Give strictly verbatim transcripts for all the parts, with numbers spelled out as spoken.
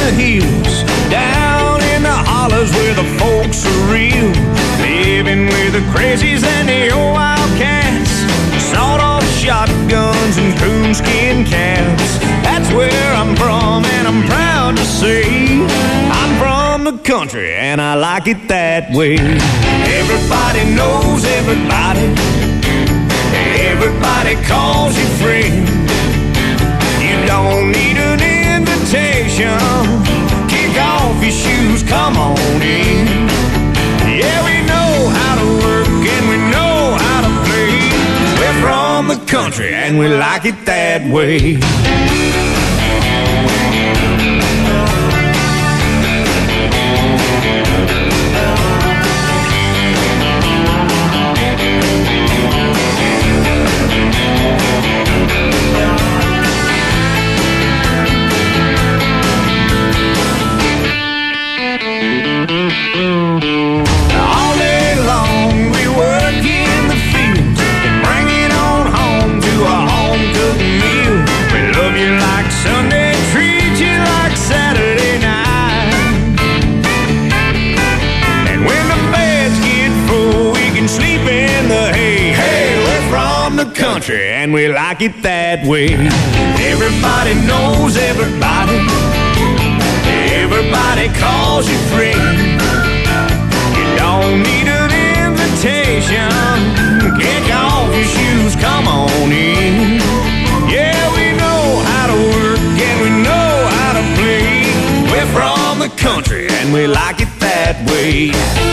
the hills, down in the hollers where the folks are real, living with the crazies and the old wildcats, sawed-off shotguns and coonskin caps. That's where I'm from, and I'm proud to say I'm from the country, and I like it that way. Everybody knows everybody, everybody calls you friend. You don't need an invitation, kick off your shoes, come on in. Yeah, we know how to work and we know how to play. We're from the country and we like it that way. All day long we work in the fields and bring it on home to a home-cooked meal. We love you like Sunday, treat you like Saturday night. And when the beds get full, we can sleep in the hay. Hey, we're from the country and we like it that way. Everybody knows everybody, everybody calls you friend. You don't need an invitation, kick off your shoes, come on in. Yeah, we know how to work and we know how to play. We're from the country and we like it that way.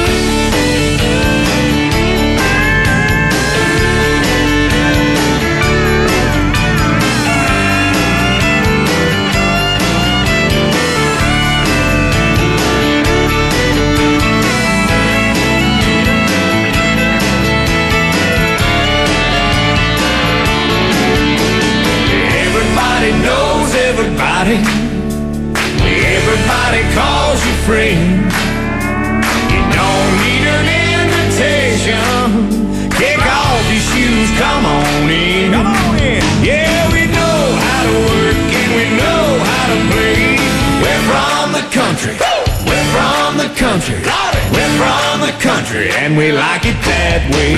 Knows everybody, everybody calls you friend. You don't need an invitation, kick off your shoes, come on in. Come on in. Yeah, we know how to work and we know how to play. We're from the country, we're from the country, we're from the country and we like it that way.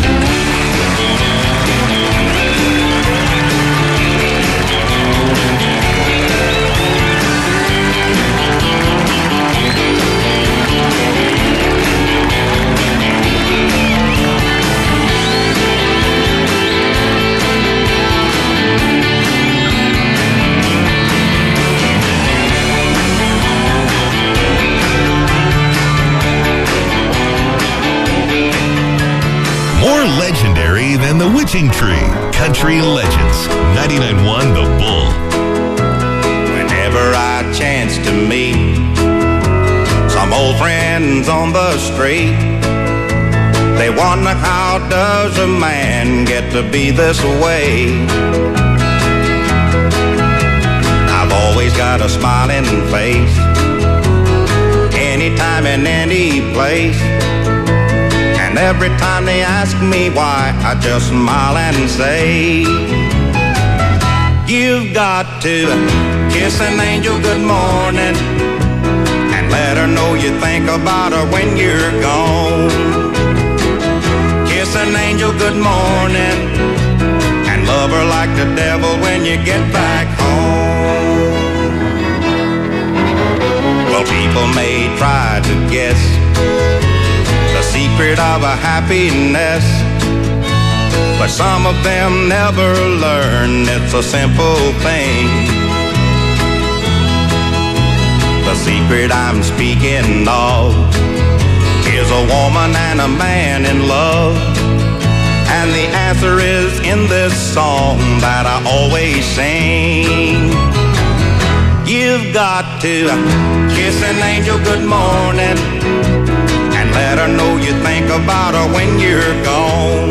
More legendary than the Witching Tree. Country Legends. ninety-nine point one The Bull. Whenever I chance to meet some old friends on the street, they wonder how does a man get to be this way. I've always got a smiling face, anytime and any place. And every time they ask me why, I just smile and say, you've got to kiss an angel good morning and let her know you think about her when you're gone. Kiss an angel good morning and love her like the devil when you get back home. Well, people may try to guess the secret of a happiness, but some of them never learn it's a simple thing. The secret I'm speaking of is a woman and a man in love, and the answer is in this song that I always sing. You've got to kiss an angel good morning and let her know you think about her when you're gone.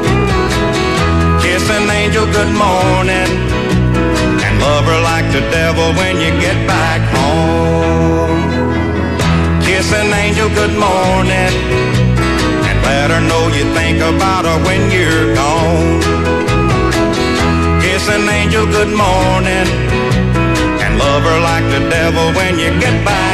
Kiss an angel good morning and love her like the devil when you get back home. Kiss an angel good morning and let her know you think about her when you're gone. Kiss an angel good morning and love love her like the devil when you get back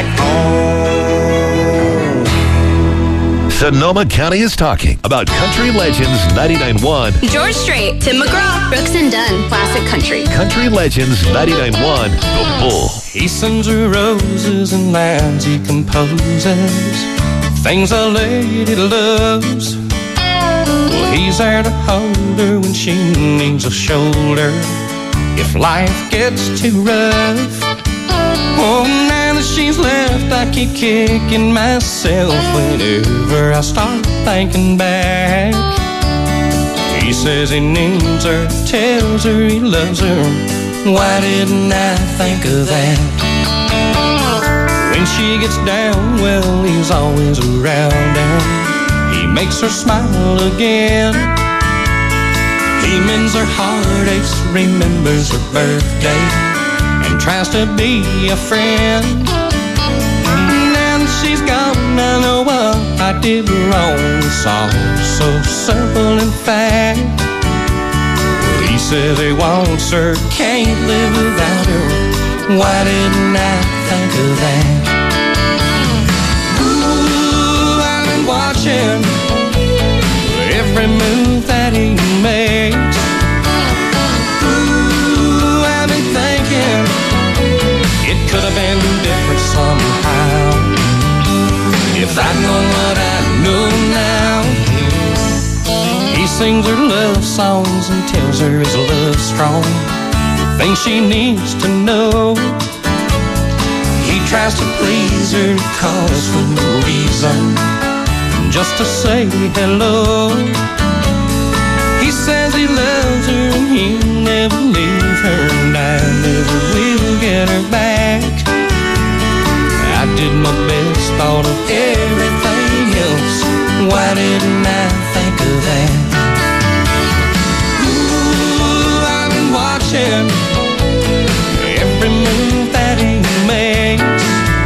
home. Sonoma County is talking about Country Legends ninety-nine point one. George Strait, Tim McGraw, Brooks and Dunn, Classic Country. Country Legends ninety-nine point one, The Bull. He sends her roses and lines he composes, things a lady loves. Well, he's there to hold her when she needs a shoulder, if life gets too rough. Oh, now that she's left, I keep kicking myself whenever I start thinking back. He says he needs her, tells her he loves her. Why didn't I think of that? When she gets down, well, he's always around and he makes her smile again. He mends her heartaches, remembers her birthday, and tries to be a friend. Now that she's gone, I know what I did wrong. It's all so simple in fact. Well, he says he wants her, can't live without her. Why didn't I think of that? Ooh, I've been watching every move that he makes. Ooh, I've been thinking it could have been different somehow. If I'd known what I know now. He sings her love songs and tells her his love's strong, things she needs to know. He tries to please her, cause for no reason, just to say hello. He says he loves her and he'll never leave her, and I never will get her back. I did my best, thought of everything else. Why didn't I think of that? Ooh, I've been watching every move that he makes.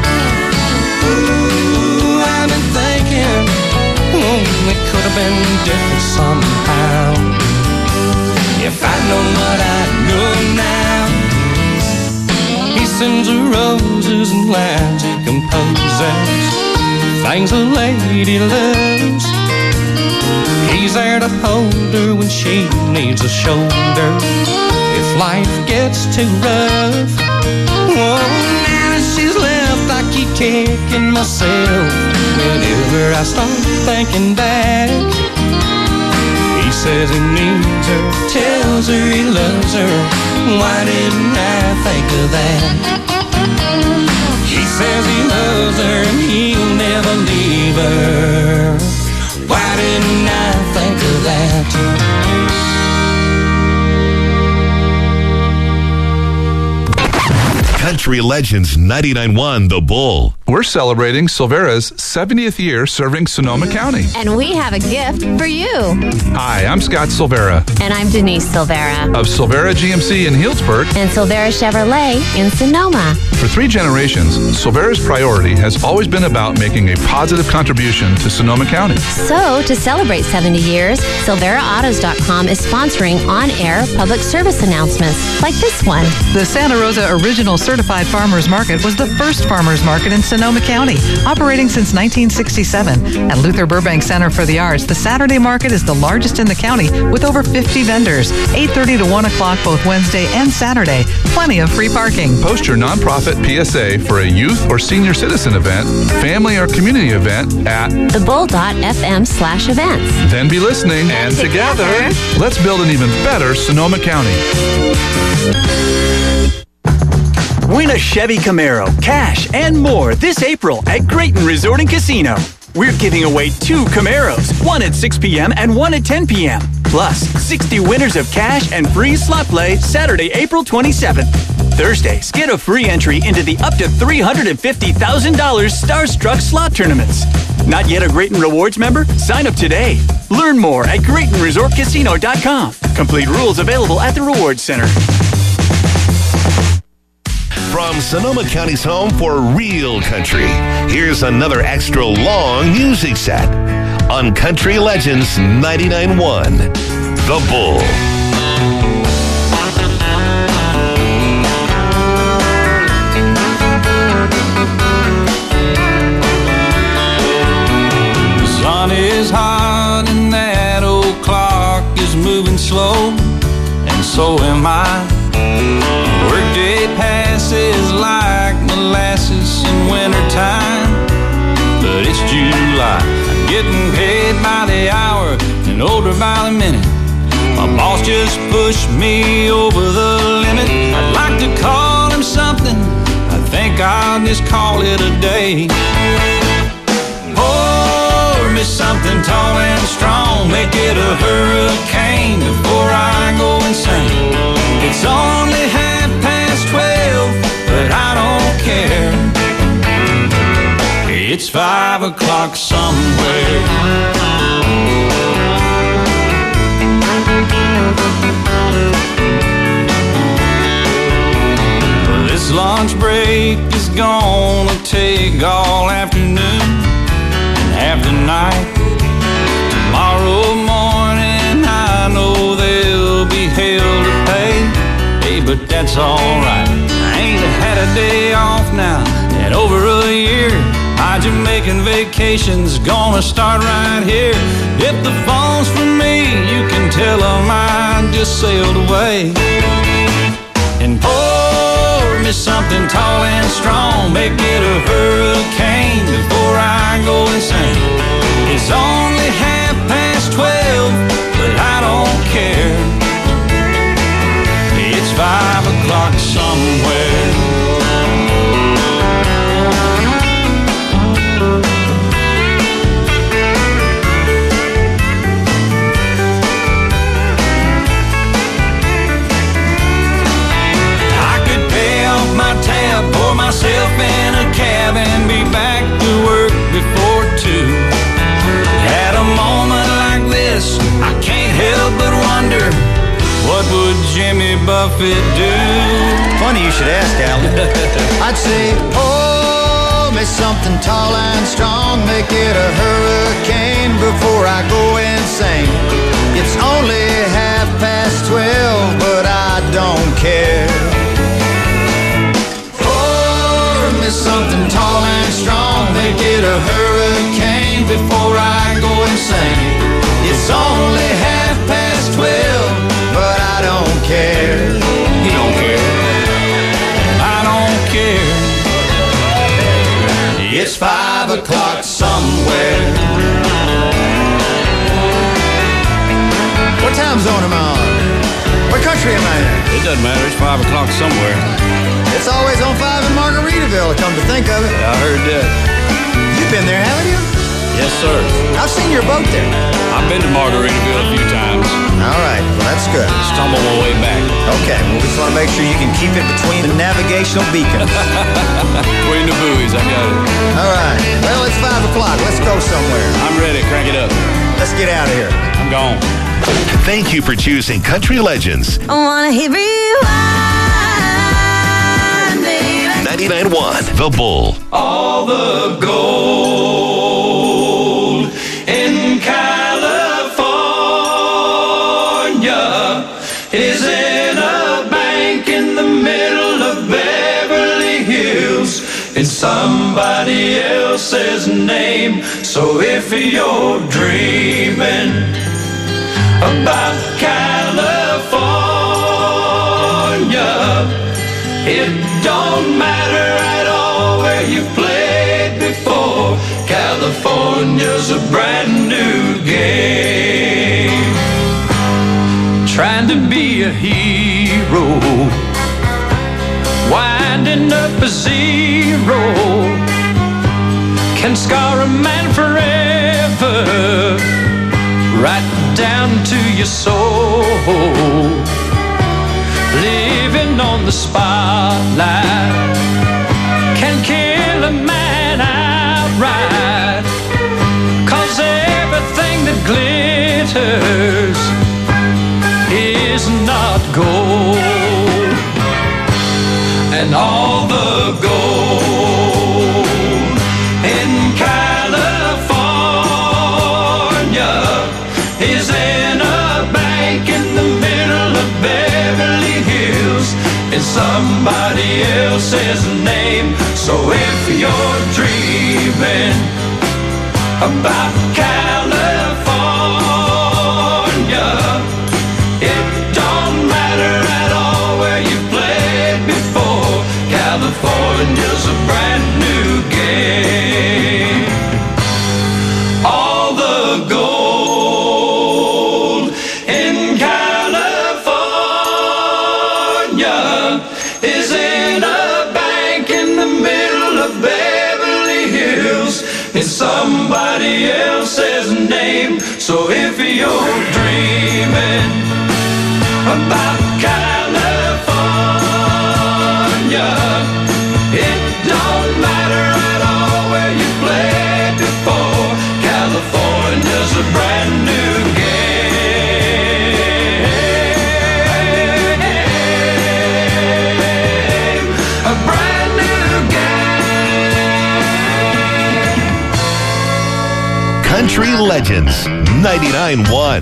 Ooh, I've been thinking, oh, it could have been different somehow. If I'd known what I know now. He sends her roses and lines he composes, things a lady loves. He's there to hold her when she needs a shoulder, if life gets too rough. Oh, now that she's left, I keep kicking myself whenever I start thinking back. He says he needs her, tells her he loves her. Why didn't I think of that? He says he loves her and he'll never leave her. Why didn't I think of that? Country Legends ninety-nine point one, The Bull. We're celebrating Silvera's seventieth year serving Sonoma County. And we have a gift for you. Hi, I'm Scott Silvera. And I'm Denise Silvera. Of Silvera G M C in Healdsburg. And Silvera Chevrolet in Sonoma. For three generations, Silvera's priority has always been about making a positive contribution to Sonoma County. So, to celebrate seventy years, Silvera Autos dot com is sponsoring on-air public service announcements like this one. The Santa Rosa Original Certified Farmers Market was the first farmers market in Sonoma County, operating since nineteen sixty-seven. At Luther Burbank Center for the Arts, the Saturday market is the largest in the county with over fifty vendors. eight thirty to one o'clock both Wednesday and Saturday. Plenty of free parking. Post your nonprofit P S A for a youth or senior citizen event, family or community event at thebull.fm slash events. Then be listening, and, and together, together, let's build an even better Sonoma County. Win a Chevy Camaro, cash, and more this April at Creighton Resort and Casino. We're giving away two Camaros, one at six p.m. and one at ten p.m. Plus, sixty winners of cash and free slot play Saturday, April twenty-seventh. Thursdays, get a free entry into the up to three hundred fifty thousand dollars Starstruck slot tournaments. Not yet a Creighton Rewards member? Sign up today. Learn more at Creighton Resort Casino dot com. Complete rules available at the Rewards Center. From Sonoma County's home for real country, here's another extra long music set on Country Legends ninety-nine point one, The Bull. lie. Workday passes like molasses in wintertime, but it's July. I'm getting paid by the hour and older by the minute. My boss just pushed me over the limit. I'd like to call him something, I think I'll just call it a day. Pour me something tall and strong, make it a hurricane before I go insane. It's only half past twelve, but I don't care. It's five o'clock somewhere. This lunch break is gonna take all afternoon and half the night. Tomorrow morning I know there'll be hell to pay. Hey, but that's alright. I ain't had a day off now in over a year. My Jamaican vacation's gonna start right here. If the phone's for me, you can tell them I just sailed away. And pour me something tall and strong, make it a hurricane before I go insane. It's only half past twelve, but I don't care. It's five o'clock somewhere. Pour myself in a cab and be back to work before two. At a moment like this, I can't help but wonder, what would Jimmy Buffett do? Funny you should ask, Alan. I'd say, pour me something tall and strong, make it a hurricane before I go insane. It's only half past twelve, but I don't care. Something tall and strong, make it a hurricane before I go insane. It's only half past twelve, but I don't care. You don't care. I don't care. It's five o'clock somewhere. What time zone am I on? What country am I in? It doesn't matter, it's five o'clock somewhere. It's always on five in Margaritaville, come to think of it. Yeah, I heard that. You've been there, haven't you? Yes, sir. I've seen your boat there. I've been to Margaritaville a few times. All right, well, that's good. Stumble my way back. Okay, well, we just want to make sure you can keep it between the navigational beacons. Between the buoys, I got it. All right, well, it's five o'clock. Let's go somewhere. I'm ready. Crank it up. Let's get out of here. I'm gone. Thank you for choosing Country Legends. I wanna hear ninety-nine point one The Bull. All the gold in California is in a bank in the middle of Beverly Hills. It's somebody else's name. So if you're dreaming about California, it don't matter at all where you've played before. California's a brand new game. Trying to be a hero, winding up a zero, can scar a man forever, right down to your soul. Living on the spotlight can kill a man outright, 'cause everything that glitters is not gold. And all the gold in California is in a bank in the middle of Beverly Hills. It's somebody else's name. So if you're dreaming about California, it don't matter at all is in a bank in the middle of Beverly Hills. It's somebody else's name. So if you're dreaming about California, it don't matter at all where you played before. California's a brand new game. Country Legends ninety-nine point one.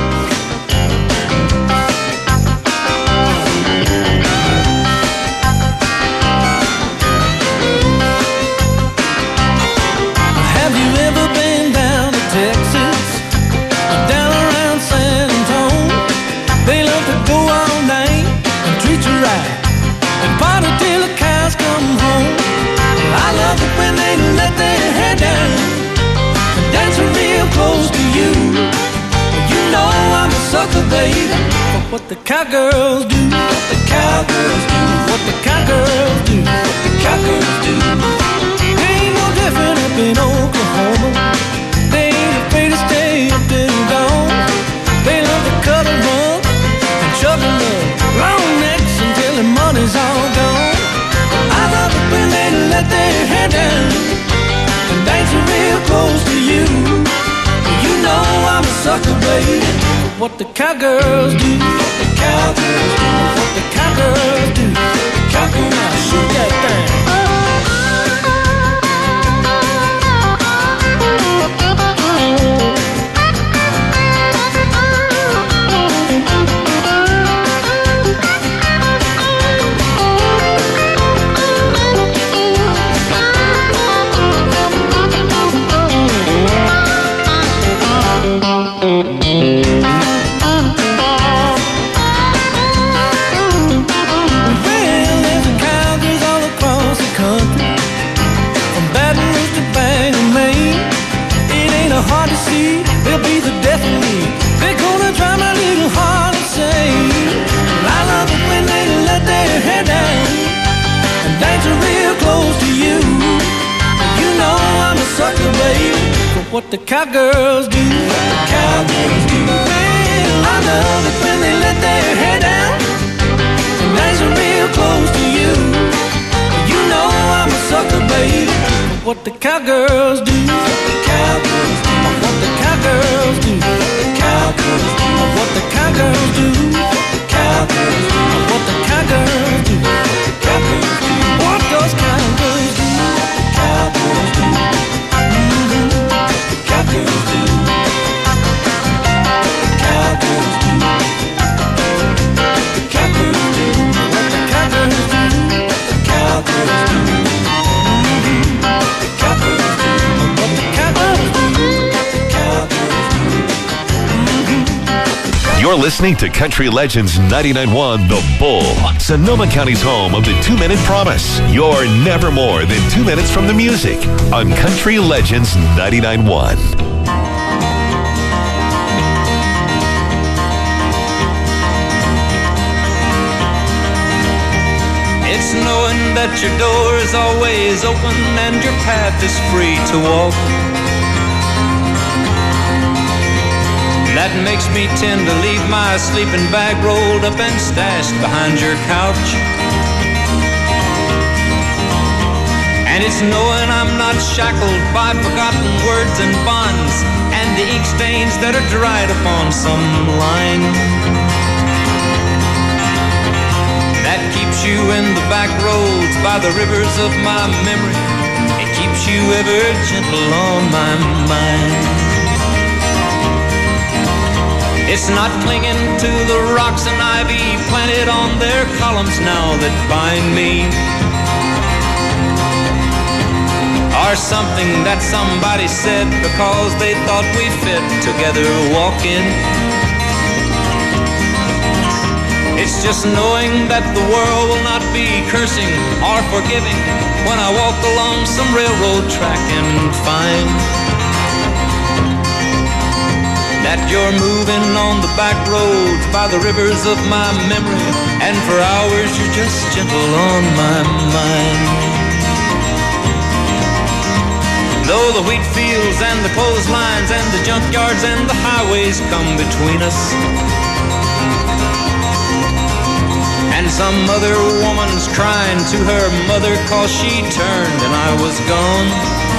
Have you ever been down to Texas, down around San Antonio? They love to go all night and treat you right and party till the cows come home. I love it when they let their hair down, dancing real close to you. You know I'm a sucker, baby, for what the cowgirls do. What the cowgirls do. What the cowgirls do. What the cowgirls do. They ain't no different up in Oklahoma. They ain't afraid to stay up till dawn. They love to cut and run and shove and love long necks until the money's all gone. I love it when they let their hair down and dancing real close to you. You know I'm a sucker, baby, for what the cowgirls do. What the cowgirls do. What the cowgirls do. The cowgirls, now shoot that thing. What the cowgirls do. What the cowgirls do. Well, I love it when they let their hair down and dancing real close to you. You know I'm a sucker, baby. What the cowgirls do. What the cowgirls do. What the cowgirls do. What the cowgirls do. What the cowgirls do. What the cowgirls do. What the cowgirls do. What the cowgirls do. What those cowgirls do. What the cowgirls do. Cowgirls do. Cowgirls do. Cowgirls do. What the cowgirls do. What the cowgirls do. Cowgirls do. What the cowgirls do. Cowgirls do. You're listening to Country Legends ninety-nine point one The Bull, Sonoma County's home of the two-minute promise. You're never more than two minutes from the music on Country Legends ninety-nine point one. It's knowing that your door is always open and your path is free to walk. That makes me tend to leave my sleeping bag rolled up and stashed behind your couch. And it's knowing I'm not shackled by forgotten words and bonds and the ink stains that are dried upon some line. That keeps you in the back roads by the rivers of my memory. It keeps you ever gentle on my mind. It's not clinging to the rocks and ivy planted on their columns now that bind me, or something that somebody said because they thought we fit together walking. It's just knowing that the world will not be cursing or forgiving when I walk along some railroad track and find that you're moving on the back roads by the rivers of my memory, and for hours you're just gentle on my mind. Though the wheat fields and the clotheslines and the junkyards and the highways come between us, and some other woman's crying to her mother 'cause she turned and I was gone,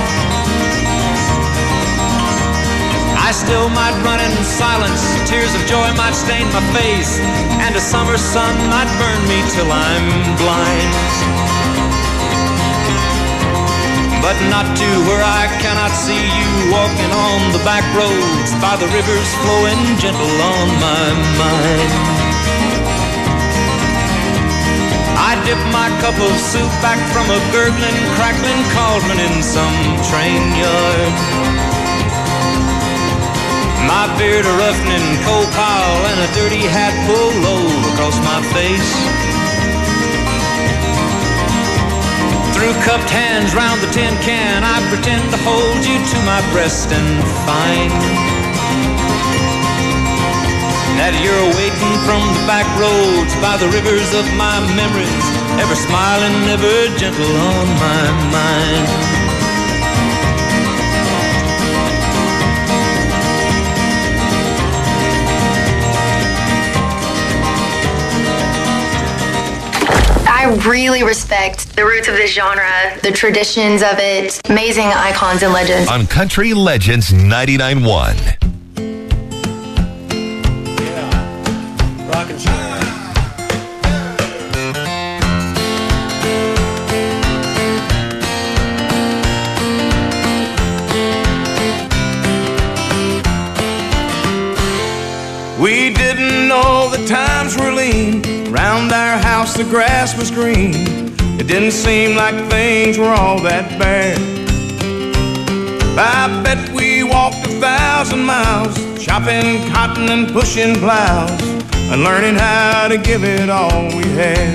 I still might run in silence, tears of joy might stain my face, and a summer sun might burn me till I'm blind. But not to where I cannot see you walking on the back roads by the rivers flowing gentle on my mind. I dip my cup of soup back from a gurgling, crackling cauldron in some train yard. My beard a roughening coal pile and a dirty hat pulled low across my face. Through cupped hands round the tin can, I pretend to hold you to my breast and find that you're waiting from the back roads by the rivers of my memories, ever smiling, ever gentle on my mind. I really respect the roots of this genre, the traditions of it, amazing icons and legends. On Country Legends ninety-nine point one. We didn't know the times were lean. Round our house the grass was green. It didn't seem like things were all that bad. I bet we walked a thousand miles, chopping cotton and pushing plows, and learning how to give it all we had.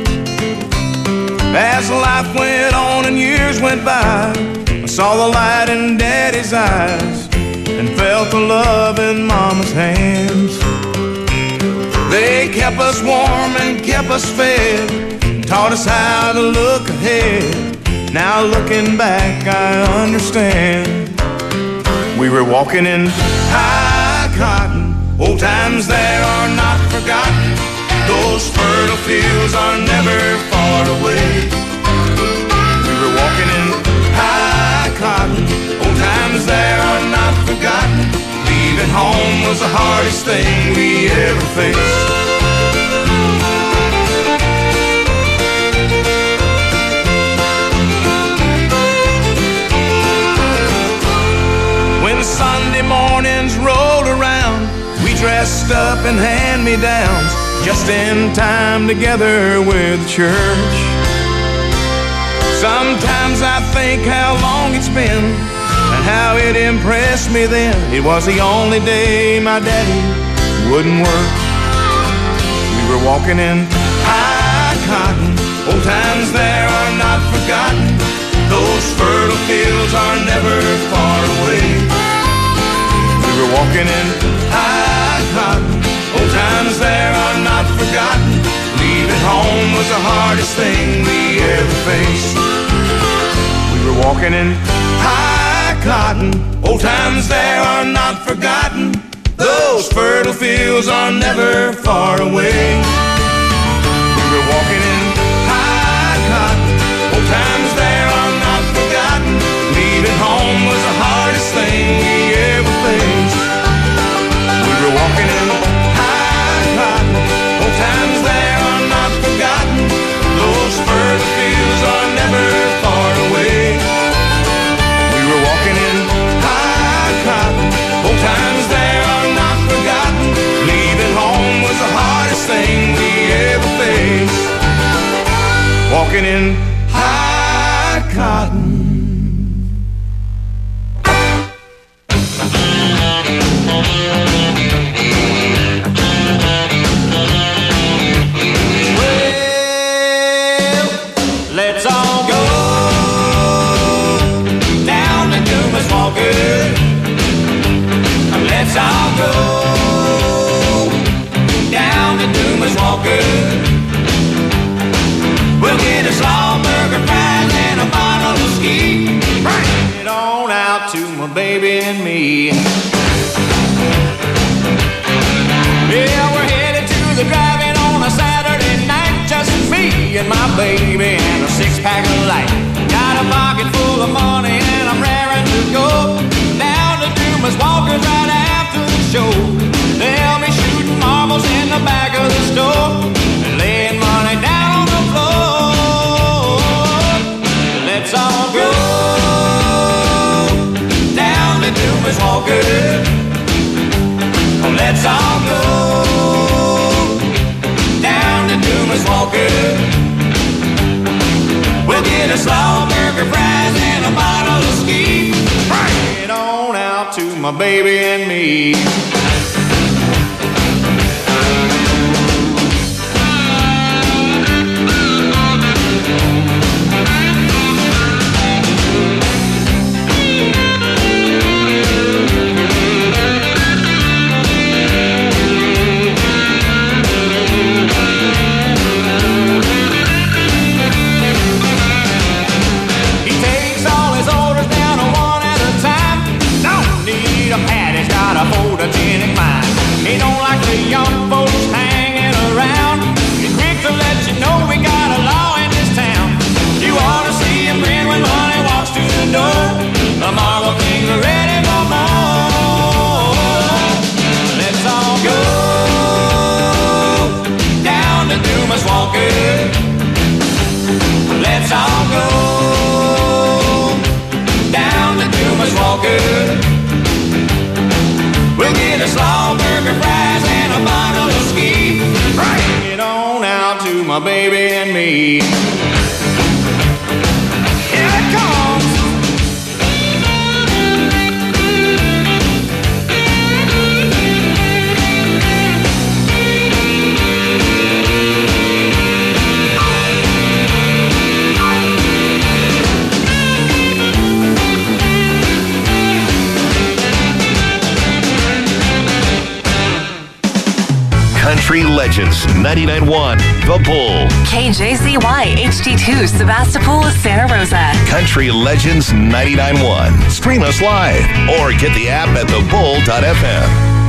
As life went on and years went by, I saw the light in Daddy's eyes and felt the love in Mama's hands. They kept us warm and kept us fed, and taught us how to look ahead. Now looking back, I understand. We were walking in high cotton. Old times there are not forgotten. Those fertile fields are never far away. We were walking in high cotton. Old times there are not forgotten. Leaving home was the hardest thing we ever faced. When Sunday mornings rolled around, we dressed up in hand-me-downs, just in time together with the church. Sometimes I think how long it's been and how it impressed me then. It was the only day my daddy wouldn't work. We were walking in high cotton. Old times there are not forgotten. Those fertile fields are never far away. We were walking in high cotton. Old times there are not forgotten. Leaving home was the hardest thing we ever faced. We were walking in high cotton. Old times there are not forgotten. Those fertile fields are never far away. We were walking in high cotton. Old times there are not forgotten. Leaving home was the hardest thing we ever faced. We were walking in high cotton. Old times there are not forgotten. Those fertile fields are never far away. We were walking in high cotton. Old times there are not forgotten. Leaving home was the hardest thing we ever faced. Walking in high cotton. Well, let's all go down to Dumas Walker. Let's all go down to Dumas Walker. We'll get a slaw burger, fries, and a bottle of ski. Bring it on out to my baby and me. Yeah, we're headed to the drive-in on a Saturday night. Just me and my baby and a six-pack of light. Got a pocket full of money and I'm raring to go down to Dumas Walker's right after the show. They'll be shooting marbles in the back of the store, laying money down on the floor. Let's all go down to Dumas Walker. Let's all go down to Dumas Walker. We'll get a slaw burger, fries, and a bottle of ski. Bring it on out to my baby and me. He don't like the young folks hanging around. He's quick to let you know we got a law in this town. You ought to see him grin when money walks through the door. The Marble Kings are ready for more. Let's all go down to Dumas Walker. Let's all go down to Dumas Walker. We'll get a slaw burger, fries, and a bottle of ski. Bring it on out to my baby and me. Here it comes. Country Legends ninety-nine point one The Bull. K J Z Y H D two Sebastopol, Santa Rosa. Country Legends ninety-nine point one. Stream us live or get the app at the bull dot f m.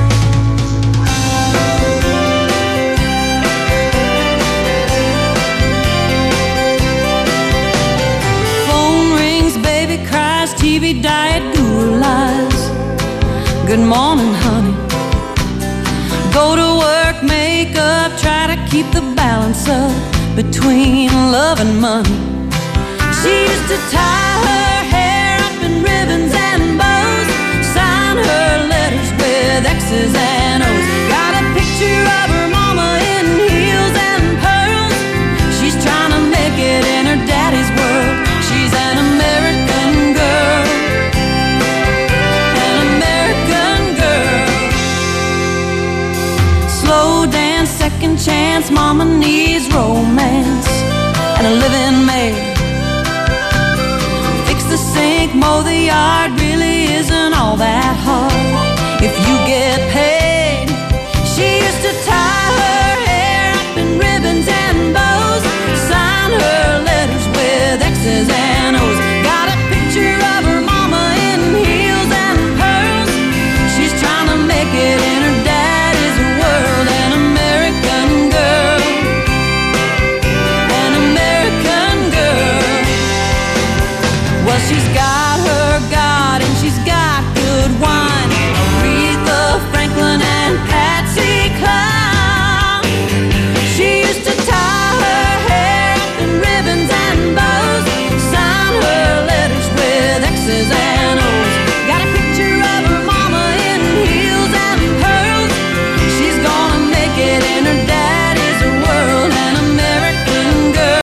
Phone rings, baby cries, T V diet, Google lies. Good morning, honey. Go to work, make up, try to keep the balance up between love and money. She used to tie her hair up in ribbons and bows, sign her letters with X's and O's. Got a picture of her mama in heels and pearls. She's trying to make it in her daddy's world. She's an American girl, an American girl. Slow dance, second chance, mama needs romance and a living maid. Fix the sink, mow the yard, really isn't all that hard if you get paid. She used to tie her